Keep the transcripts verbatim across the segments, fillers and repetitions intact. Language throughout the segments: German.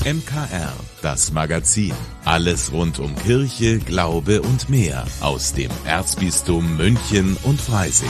M K R, das Magazin. Alles rund um Kirche, Glaube und mehr aus dem Erzbistum München und Freising.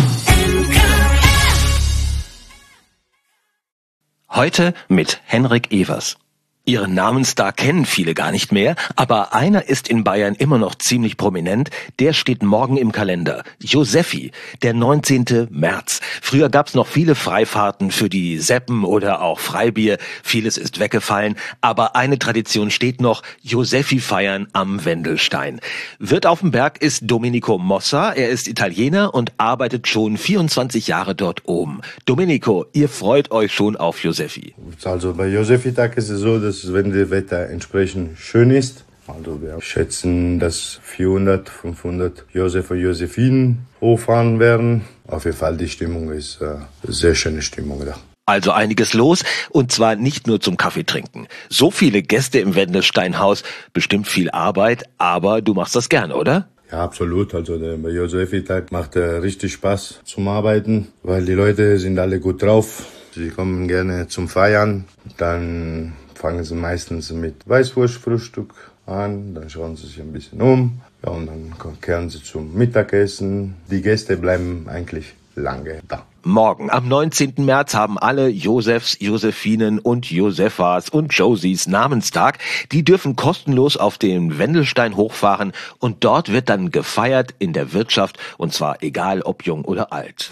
Heute mit Henrik Evers. Ihren Namensstar kennen viele gar nicht mehr, aber einer ist in Bayern immer noch ziemlich prominent, der steht morgen im Kalender. Josephi, der neunzehnte März. Früher gab's noch viele Freifahrten für die Seppen oder auch Freibier, vieles ist weggefallen, aber eine Tradition steht noch, Josephi feiern am Wendelstein. Wirt auf dem Berg ist Domenico Mossa, er ist Italiener und arbeitet schon vierundzwanzig Jahre dort oben. Domenico, ihr freut euch schon auf Josephi. Also bei Josephi-Tag ist es so, dass wenn das Wetter entsprechend schön ist, also wir schätzen, dass vierhundert, fünfhundert Josef und Josephinen hochfahren werden. Auf jeden Fall die Stimmung ist äh, sehr schöne Stimmung da. Also einiges los und zwar nicht nur zum Kaffee trinken. So viele Gäste im Wendelsteinhaus, bestimmt viel Arbeit, aber du machst das gerne, oder? Ja, absolut. Also der bei Josephi-Tag macht er richtig Spaß zum Arbeiten, weil die Leute sind alle gut drauf. Sie kommen gerne zum Feiern, dann fangen sie meistens mit Weißwurstfrühstück an, dann schauen sie sich ein bisschen um, ja, und dann kehren sie zum Mittagessen. Die Gäste bleiben eigentlich lange da. Morgen, am neunzehnten März, haben alle Josefs, Josephinen und Josephas und Josies Namenstag. Die dürfen kostenlos auf den Wendelstein hochfahren und dort wird dann gefeiert in der Wirtschaft und zwar egal ob jung oder alt.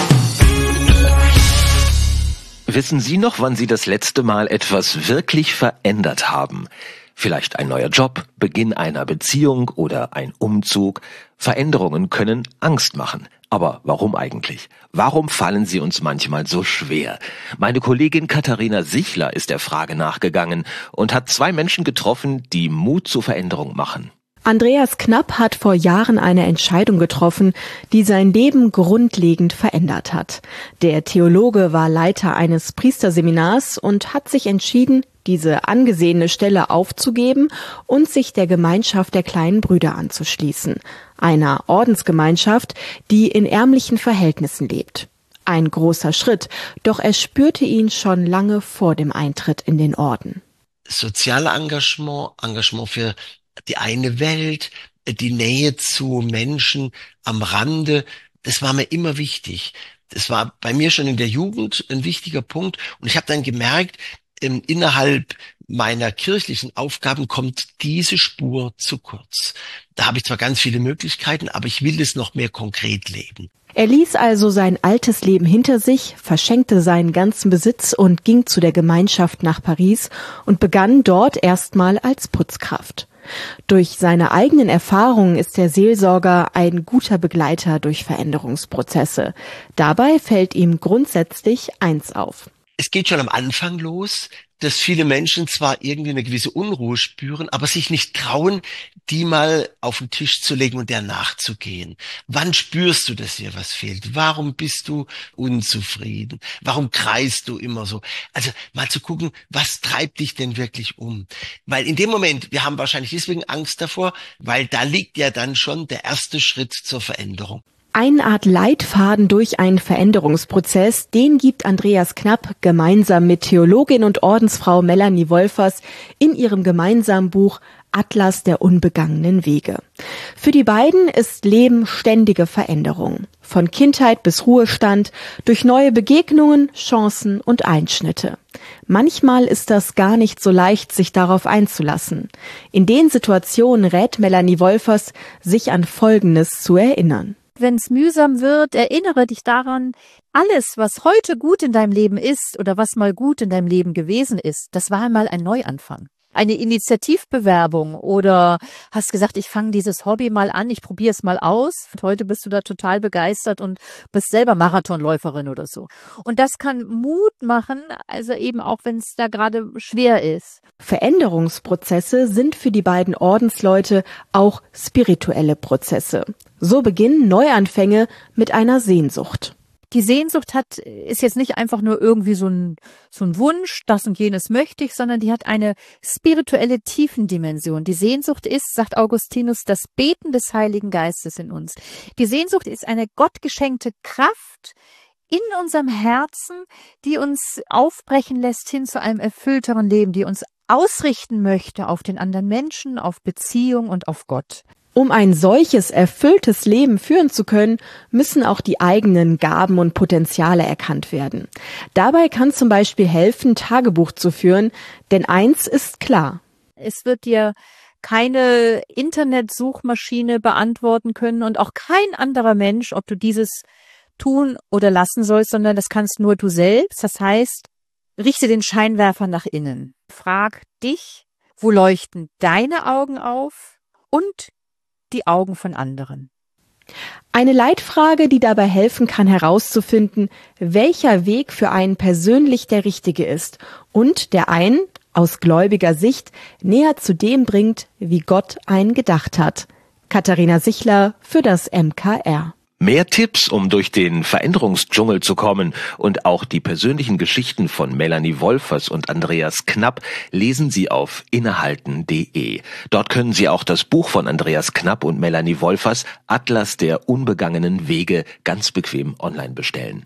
Wissen Sie noch, wann Sie das letzte Mal etwas wirklich verändert haben? Vielleicht ein neuer Job, Beginn einer Beziehung oder ein Umzug. Veränderungen können Angst machen. Aber warum eigentlich? Warum fallen sie uns manchmal so schwer? Meine Kollegin Katharina Sichler ist der Frage nachgegangen und hat zwei Menschen getroffen, die Mut zur Veränderung machen. Andreas Knapp hat vor Jahren eine Entscheidung getroffen, die sein Leben grundlegend verändert hat. Der Theologe war Leiter eines Priesterseminars und hat sich entschieden, diese angesehene Stelle aufzugeben und sich der Gemeinschaft der kleinen Brüder anzuschließen, einer Ordensgemeinschaft, die in ärmlichen Verhältnissen lebt. Ein großer Schritt, doch er spürte ihn schon lange vor dem Eintritt in den Orden. Soziale Engagement, Engagement für die eine Welt, die Nähe zu Menschen am Rande, das war mir immer wichtig. Das war bei mir schon in der Jugend ein wichtiger Punkt. Und ich habe dann gemerkt, ähm, innerhalb meiner kirchlichen Aufgaben kommt diese Spur zu kurz. Da habe ich zwar ganz viele Möglichkeiten, aber ich will es noch mehr konkret leben. Er ließ also sein altes Leben hinter sich, verschenkte seinen ganzen Besitz und ging zu der Gemeinschaft nach Paris und begann dort erstmal als Putzkraft. Durch seine eigenen Erfahrungen ist der Seelsorger ein guter Begleiter durch Veränderungsprozesse. Dabei fällt ihm grundsätzlich eins auf. Es geht schon am Anfang los, dass viele Menschen zwar irgendwie eine gewisse Unruhe spüren, aber sich nicht trauen, die mal auf den Tisch zu legen und der nachzugehen. Wann spürst du, dass dir was fehlt? Warum bist du unzufrieden? Warum kreist du immer so? Also mal zu gucken, was treibt dich denn wirklich um? Weil in dem Moment, wir haben wahrscheinlich deswegen Angst davor, weil da liegt ja dann schon der erste Schritt zur Veränderung. Eine Art Leitfaden durch einen Veränderungsprozess, den gibt Andreas Knapp gemeinsam mit Theologin und Ordensfrau Melanie Wolfers in ihrem gemeinsamen Buch Atlas der unbegangenen Wege. Für die beiden ist Leben ständige Veränderung. Von Kindheit bis Ruhestand, durch neue Begegnungen, Chancen und Einschnitte. Manchmal ist das gar nicht so leicht, sich darauf einzulassen. In den Situationen rät Melanie Wolfers, sich an Folgendes zu erinnern. Wenn es mühsam wird, erinnere dich daran, alles, was heute gut in deinem Leben ist oder was mal gut in deinem Leben gewesen ist, das war einmal ein Neuanfang. Eine Initiativbewerbung oder hast gesagt, ich fange dieses Hobby mal an, ich probiere es mal aus. Und heute bist du da total begeistert und bist selber Marathonläuferin oder so. Und das kann Mut machen, also eben auch, wenn es da gerade schwer ist. Veränderungsprozesse sind für die beiden Ordensleute auch spirituelle Prozesse. So beginnen Neuanfänge mit einer Sehnsucht. Die Sehnsucht hat, ist jetzt nicht einfach nur irgendwie so ein, so ein Wunsch, das und jenes möchte ich, sondern die hat eine spirituelle Tiefendimension. Die Sehnsucht ist, sagt Augustinus, das Beten des Heiligen Geistes in uns. Die Sehnsucht ist eine gottgeschenkte Kraft, in unserem Herzen, die uns aufbrechen lässt hin zu einem erfüllteren Leben, die uns ausrichten möchte auf den anderen Menschen, auf Beziehung und auf Gott. Um ein solches erfülltes Leben führen zu können, müssen auch die eigenen Gaben und Potenziale erkannt werden. Dabei kann zum Beispiel helfen, Tagebuch zu führen, denn eins ist klar. Es wird dir keine Internetsuchmaschine beantworten können und auch kein anderer Mensch, ob du dieses tun oder lassen sollst, sondern das kannst nur du selbst. Das heißt, richte den Scheinwerfer nach innen. Frag dich, wo leuchten deine Augen auf und die Augen von anderen. Eine Leitfrage, die dabei helfen kann, herauszufinden, welcher Weg für einen persönlich der richtige ist und der einen, aus gläubiger Sicht, näher zu dem bringt, wie Gott einen gedacht hat. Katharina Sichler für das M K R. Mehr Tipps, um durch den Veränderungsdschungel zu kommen und auch die persönlichen Geschichten von Melanie Wolfers und Andreas Knapp lesen Sie auf innehalten punkt de. Dort können Sie auch das Buch von Andreas Knapp und Melanie Wolfers, Atlas der unbegangenen Wege, ganz bequem online bestellen.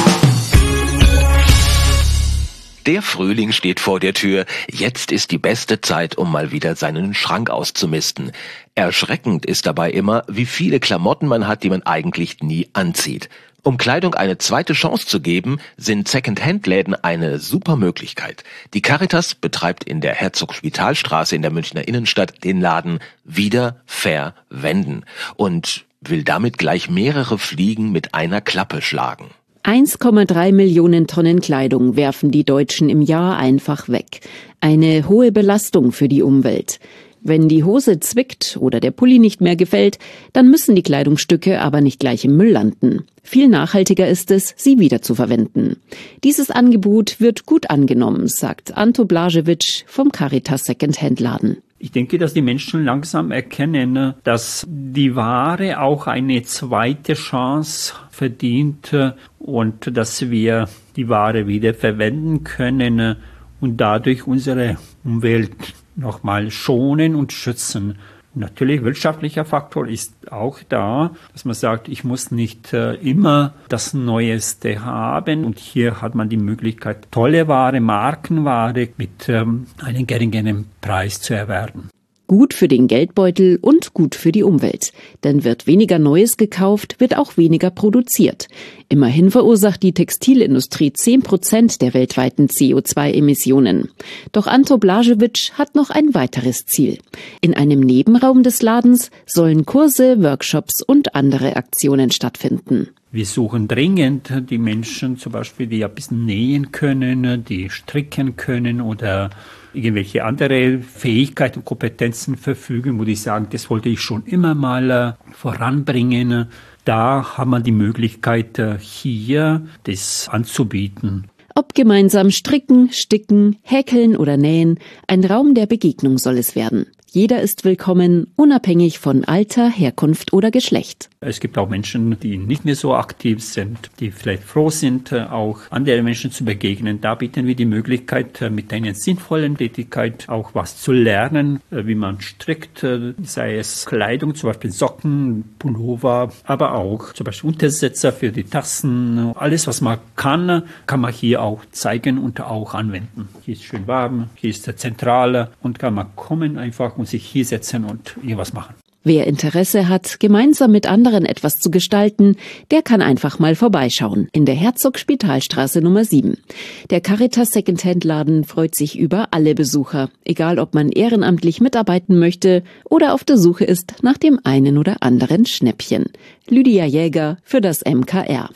Der Frühling steht vor der Tür. Jetzt ist die beste Zeit, um mal wieder seinen Schrank auszumisten. Erschreckend ist dabei immer, wie viele Klamotten man hat, die man eigentlich nie anzieht. Um Kleidung eine zweite Chance zu geben, sind Second-Hand-Läden eine super Möglichkeit. Die Caritas betreibt in der Herzog-Spital-Straße in der Münchner Innenstadt den Laden Wieder verwenden und will damit gleich mehrere Fliegen mit einer Klappe schlagen. eins Komma drei Millionen Tonnen Kleidung werfen die Deutschen im Jahr einfach weg. Eine hohe Belastung für die Umwelt. Wenn die Hose zwickt oder der Pulli nicht mehr gefällt, dann müssen die Kleidungsstücke aber nicht gleich im Müll landen. Viel nachhaltiger ist es, sie wiederzuverwenden. Dieses Angebot wird gut angenommen, sagt Anto Blažević vom Caritas Second-Hand-Laden. Ich denke, dass die Menschen langsam erkennen, dass die Ware auch eine zweite Chance verdient und dass wir die Ware wieder verwenden können und dadurch unsere Umwelt nochmal schonen und schützen. Natürlich, wirtschaftlicher Faktor ist auch da, dass man sagt, ich muss nicht äh, immer das Neueste haben. Und hier hat man die Möglichkeit, tolle Ware, Markenware mit ähm, einem geringeren Preis zu erwerben. Gut für den Geldbeutel und gut für die Umwelt. Denn wird weniger Neues gekauft, wird auch weniger produziert. Immerhin verursacht die Textilindustrie zehn Prozent der weltweiten C O zwei Emissionen. Doch Anto Blažević hat noch ein weiteres Ziel. In einem Nebenraum des Ladens sollen Kurse, Workshops und andere Aktionen stattfinden. Wir suchen dringend die Menschen, zum Beispiel, die ein bisschen nähen können, die stricken können oder irgendwelche andere Fähigkeiten und Kompetenzen verfügen, wo die sagen, das wollte ich schon immer mal äh, voranbringen. Da haben wir die Möglichkeit, äh, hier das anzubieten. Ob gemeinsam stricken, sticken, häkeln oder nähen, ein Raum der Begegnung soll es werden. Jeder ist willkommen, unabhängig von Alter, Herkunft oder Geschlecht. Es gibt auch Menschen, die nicht mehr so aktiv sind, die vielleicht froh sind, auch anderen Menschen zu begegnen. Da bieten wir die Möglichkeit, mit einer sinnvollen Tätigkeit auch was zu lernen, wie man strickt, sei es Kleidung, zum Beispiel Socken, Pullover, aber auch zum Beispiel Untersetzer für die Tassen. Alles, was man kann, kann man hier auch zeigen und auch anwenden. Hier ist schön warm, hier ist der Zentrale und kann man kommen einfach und sich hier setzen und irgendwas machen. Wer Interesse hat, gemeinsam mit anderen etwas zu gestalten, der kann einfach mal vorbeischauen in der Herzog-Spital-Straße Nummer sieben. Der Caritas Second-Hand-Laden freut sich über alle Besucher, egal ob man ehrenamtlich mitarbeiten möchte oder auf der Suche ist nach dem einen oder anderen Schnäppchen. Lydia Jäger für das M K R.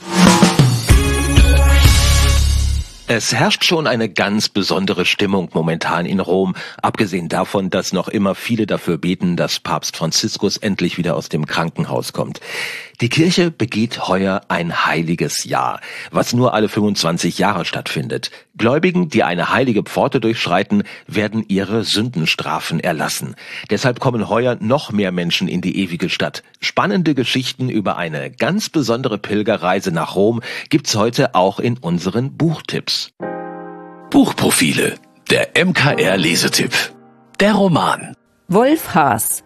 Es herrscht schon eine ganz besondere Stimmung momentan in Rom, abgesehen davon, dass noch immer viele dafür beten, dass Papst Franziskus endlich wieder aus dem Krankenhaus kommt. Die Kirche begeht heuer ein heiliges Jahr, was nur alle fünfundzwanzig Jahre stattfindet. Gläubigen, die eine heilige Pforte durchschreiten, werden ihre Sündenstrafen erlassen. Deshalb kommen heuer noch mehr Menschen in die ewige Stadt. Spannende Geschichten über eine ganz besondere Pilgerreise nach Rom gibt's heute auch in unseren Buchtipps. Buchprofile, der M K R-Lesetipp. Der Roman. Wolf Haas,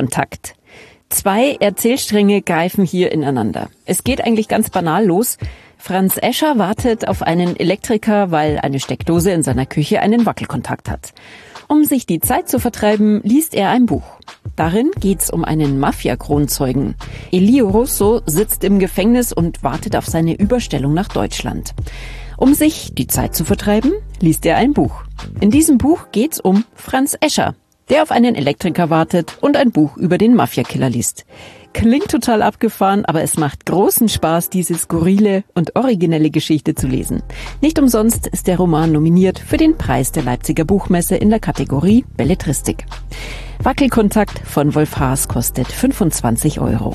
Wackelkontakt. Zwei Erzählstränge greifen hier ineinander. Es geht eigentlich ganz banal los. Franz Escher wartet auf einen Elektriker, weil eine Steckdose in seiner Küche einen Wackelkontakt hat. Um sich die Zeit zu vertreiben, liest er ein Buch. Darin geht's um einen Mafia-Kronzeugen. Elio Russo sitzt im Gefängnis und wartet auf seine Überstellung nach Deutschland. Um sich die Zeit zu vertreiben, liest er ein Buch. In diesem Buch geht's um Franz Escher, der auf einen Elektriker wartet und ein Buch über den Mafia-Killer liest. Klingt total abgefahren, aber es macht großen Spaß, diese skurrile und originelle Geschichte zu lesen. Nicht umsonst ist der Roman nominiert für den Preis der Leipziger Buchmesse in der Kategorie Belletristik. Wackelkontakt von Wolf Haas kostet fünfundzwanzig Euro.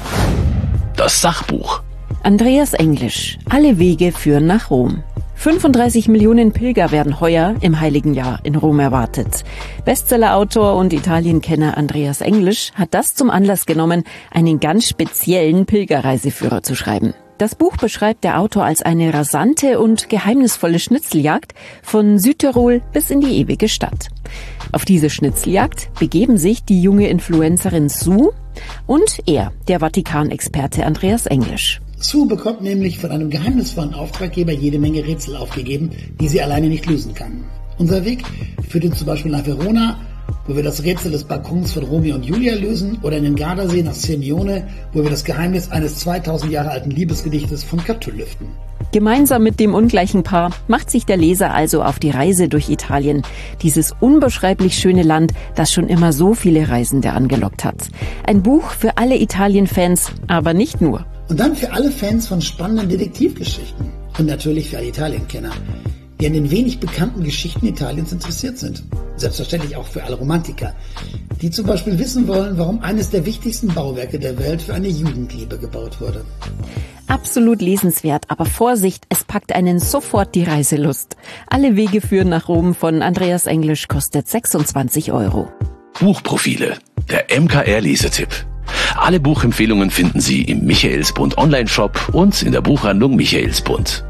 Das Sachbuch. Andreas Englisch. Alle Wege führen nach Rom. fünfunddreißig Millionen Pilger werden heuer im Heiligen Jahr in Rom erwartet. Bestsellerautor und Italienkenner Andreas Englisch hat das zum Anlass genommen, einen ganz speziellen Pilgerreiseführer zu schreiben. Das Buch beschreibt der Autor als eine rasante und geheimnisvolle Schnitzeljagd von Südtirol bis in die ewige Stadt. Auf diese Schnitzeljagd begeben sich die junge Influencerin Sue und er, der Vatikanexperte Andreas Englisch. Sue bekommt nämlich von einem geheimnisvollen Auftraggeber jede Menge Rätsel aufgegeben, die sie alleine nicht lösen kann. Unser Weg führt uns zum Beispiel nach Verona, wo wir das Rätsel des Balkons von Romeo und Julia lösen, oder in den Gardasee nach Sirmione, wo wir das Geheimnis eines zweitausend Jahre alten Liebesgedichtes von Catull lüften. Gemeinsam mit dem ungleichen Paar macht sich der Leser also auf die Reise durch Italien, dieses unbeschreiblich schöne Land, das schon immer so viele Reisende angelockt hat. Ein Buch für alle Italien-Fans, aber nicht nur. Und dann für alle Fans von spannenden Detektivgeschichten. Und natürlich für alle Italienkenner, die an den wenig bekannten Geschichten Italiens interessiert sind. Selbstverständlich auch für alle Romantiker, die zum Beispiel wissen wollen, warum eines der wichtigsten Bauwerke der Welt für eine Jugendliebe gebaut wurde. Absolut lesenswert, aber Vorsicht, es packt einen sofort die Reiselust. Alle Wege führen nach Rom von Andreas Englisch kostet sechsundzwanzig Euro. Buchprofile, der M K R-Lesetipp. Alle Buchempfehlungen finden Sie im Michaelsbund Online-Shop und in der Buchhandlung Michaelsbund.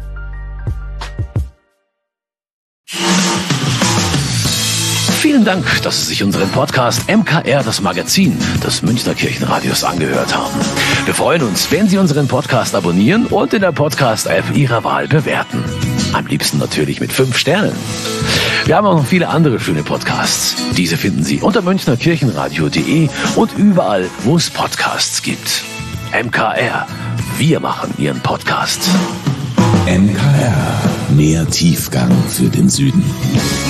Vielen Dank, dass Sie sich unseren Podcast M K R, das Magazin des Münchner Kirchenradios, angehört haben. Wir freuen uns, wenn Sie unseren Podcast abonnieren und in der Podcast-App Ihrer Wahl bewerten. Am liebsten natürlich mit fünf Sternen. Wir haben auch noch viele andere schöne Podcasts. Diese finden Sie unter münchner kirchenradio punkt de und überall, wo es Podcasts gibt. M K R, wir machen Ihren Podcast. M K R, mehr Tiefgang für den Süden.